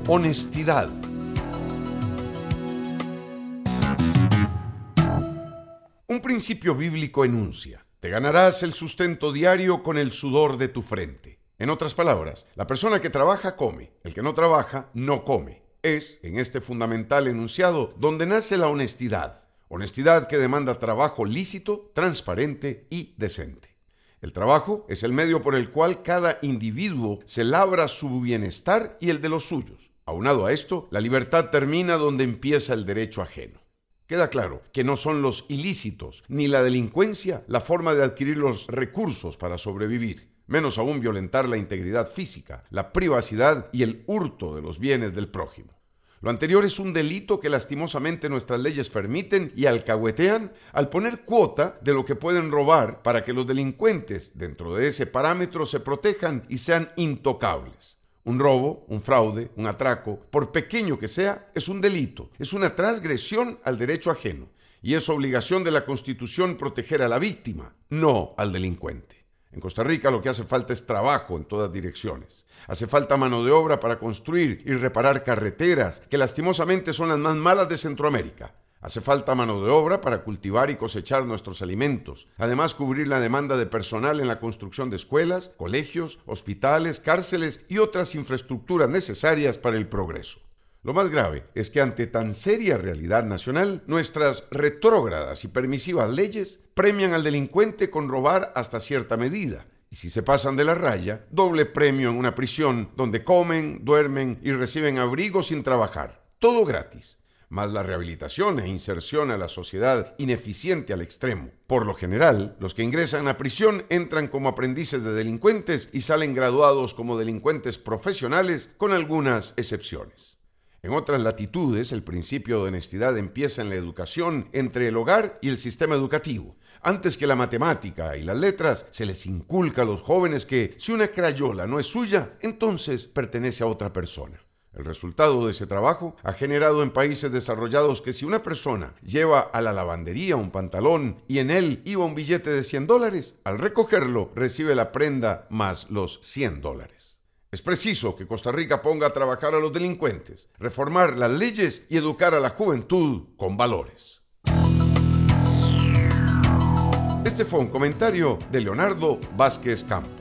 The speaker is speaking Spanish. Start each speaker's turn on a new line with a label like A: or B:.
A: Honestidad. Un principio bíblico enuncia: te ganarás el sustento diario con el sudor de tu frente. En otras palabras, la persona que trabaja come, el que no trabaja no come. Es, en este fundamental enunciado, donde nace la honestidad. Honestidad que demanda trabajo lícito, transparente y decente. El trabajo es el medio por el cual cada individuo se labra su bienestar y el de los suyos. Aunado a esto, la libertad termina donde empieza el derecho ajeno. Queda claro que no son los ilícitos ni la delincuencia la forma de adquirir los recursos para sobrevivir, menos aún violentar la integridad física, la privacidad y el hurto de los bienes del prójimo. Lo anterior es un delito que lastimosamente nuestras leyes permiten y alcahuetean al poner cuota de lo que pueden robar para que los delincuentes dentro de ese parámetro se protejan y sean intocables. Un robo, un fraude, un atraco, por pequeño que sea, es un delito, es una transgresión al derecho ajeno y es obligación de la Constitución proteger a la víctima, no al delincuente. En Costa Rica lo que hace falta es trabajo en todas direcciones. Hace falta mano de obra para construir y reparar carreteras, que lastimosamente son las más malas de Centroamérica. Hace falta mano de obra para cultivar y cosechar nuestros alimentos. Además, cubrir la demanda de personal en la construcción de escuelas, colegios, hospitales, cárceles y otras infraestructuras necesarias para el progreso. Lo más grave es que ante tan seria realidad nacional, nuestras retrógradas y permisivas leyes premian al delincuente con robar hasta cierta medida. Y si se pasan de la raya, doble premio en una prisión donde comen, duermen y reciben abrigo sin trabajar. Todo gratis. Más la rehabilitación e inserción a la sociedad ineficiente al extremo. Por lo general, los que ingresan a prisión entran como aprendices de delincuentes y salen graduados como delincuentes profesionales, con algunas excepciones. En otras latitudes, el principio de honestidad empieza en la educación entre el hogar y el sistema educativo. Antes que la matemática y las letras, se les inculca a los jóvenes que si una crayola no es suya, entonces pertenece a otra persona. El resultado de ese trabajo ha generado en países desarrollados que si una persona lleva a la lavandería un pantalón y en él iba un billete de $100, al recogerlo recibe la prenda más los $100. Es preciso que Costa Rica ponga a trabajar a los delincuentes, reformar las leyes y educar a la juventud con valores. Este fue un comentario de Leonardo Vázquez Campos.